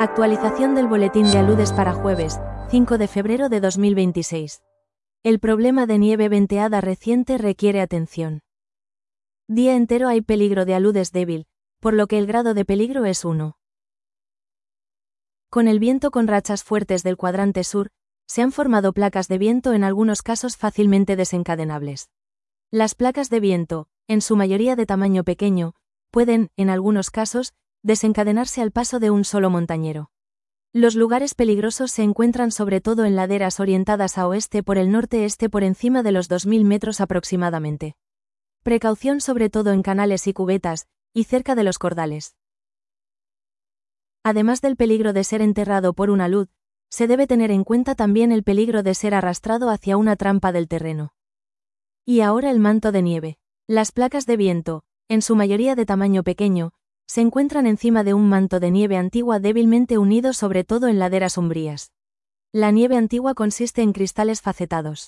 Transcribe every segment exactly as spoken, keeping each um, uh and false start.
Actualización del boletín de aludes para jueves, cinco de febrero de dos mil veintiséis. El problema de nieve venteada reciente requiere atención. Día entero hay peligro de aludes débil, por lo que el grado de peligro es uno. Con el viento con rachas fuertes del cuadrante sur, se han formado placas de viento en algunos casos fácilmente desencadenables. Las placas de viento, en su mayoría de tamaño pequeño, pueden, en algunos casos, desencadenarse al paso de un solo montañero. Los lugares peligrosos se encuentran sobre todo en laderas orientadas a oeste por el norte-este por encima de los dos mil metros aproximadamente. Precaución sobre todo en canales y cubetas, y cerca de los cordales. Además del peligro de ser enterrado por un alud, se debe tener en cuenta también el peligro de ser arrastrado hacia una trampa del terreno. Y ahora el manto de nieve. Las placas de viento, en su mayoría de tamaño pequeño, se encuentran encima de un manto de nieve antigua débilmente unido sobre todo en laderas umbrías. La nieve antigua consiste en cristales facetados.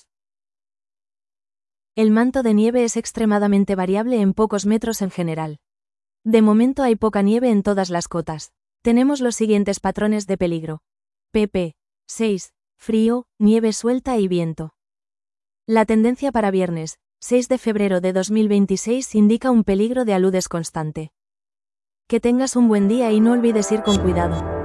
El manto de nieve es extremadamente variable en pocos metros en general. De momento hay poca nieve en todas las cotas. Tenemos los siguientes patrones de peligro. pp seis. Frío, nieve suelta y viento. La tendencia para viernes, seis de febrero de dos mil veintiséis indica un peligro de aludes constante. Que tengas un buen día y no olvides ir con cuidado.